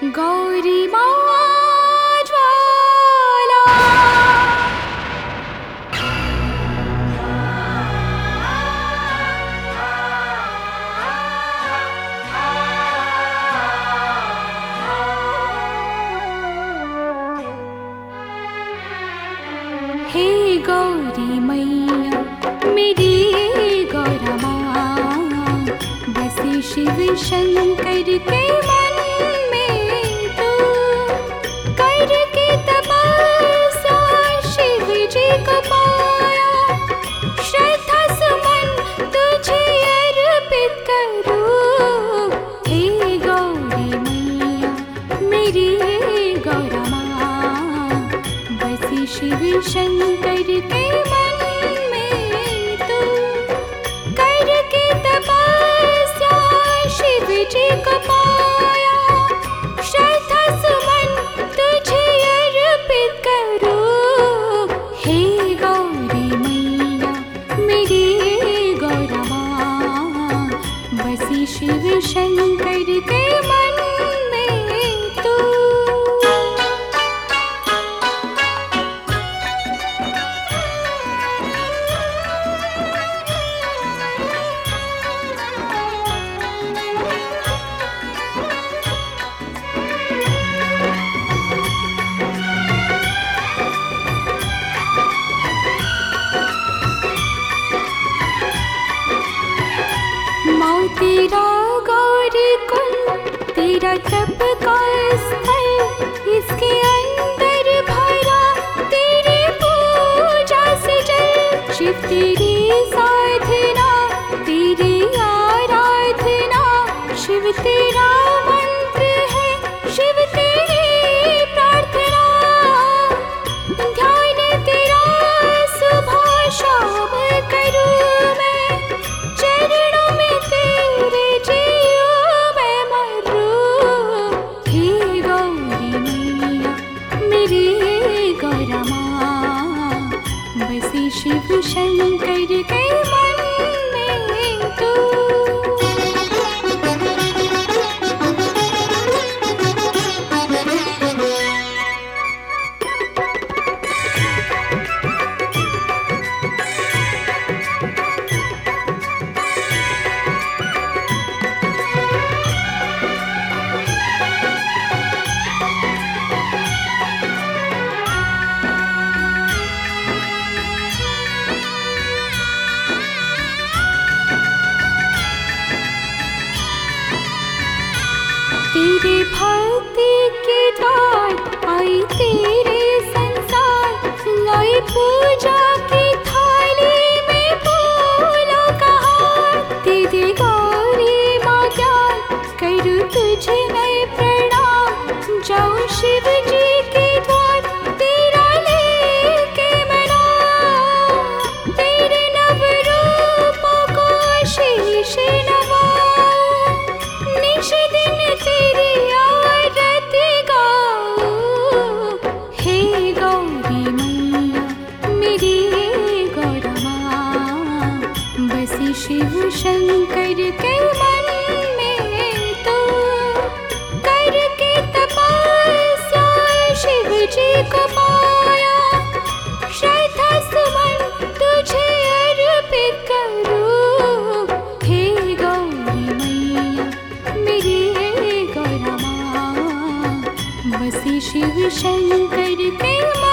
गौरी माँ ज्वाला। हे गौरी मैया मेरी गौरा माँ, बसे शिव शंकर के मन में तू। करके तपस्या शिव जी को पाया, श्रद्धा सुमन तुझे अर्पित करूं। हे गौरी मैया मेरी गौरा माँ, बसे शिव शंकर के मन में तू। करके तपस्या शिव जी को पाया, श्रद्धा सुमन तुझे अर्पित करूं। हे गौरी मैया मेरी गौरा माँ, बसी शिव शंकर के मन में तू। तेरा गौरी कुंड तेरा तप का स्थल, इसके अंदर भरा तेरी पूजा से जल। शिव तेरी साधना तेरी आराधना, शिव तेरा मंत्र है शिव तेरी प्रार्थना। ध्यान तेरा सुबह शाम करूं मैं, चरणों में तेरे जियो मैं मरूं। हे गौरी मैया मेरी गौरा माँ, बसे शिव शंकर के मन में तू। तेरे भक्ति के द्वार आई तेरे संसार, लाई पूजा की थाली में फूलों का हार। तेरे गौरी माँ ज्ञान करूँ तुझे मैं प्रणाम, जाऊँ शिव जी के द्वार तेरा लेके मैं नाम। तेरे नव रूपों को शीश नवाऊं, निश दिन तेरी आरती गाऊं। हे गौरी मैया मेरी गौरा माँ, बसी शिव शंकर के मन में तू। करके तपस्या शिव जी को पाया, श्रद्धा सुमन तुझे अर्पित करूं। हे गौरी मैया मेरी गौरा माँ, बसी शिव शंकर के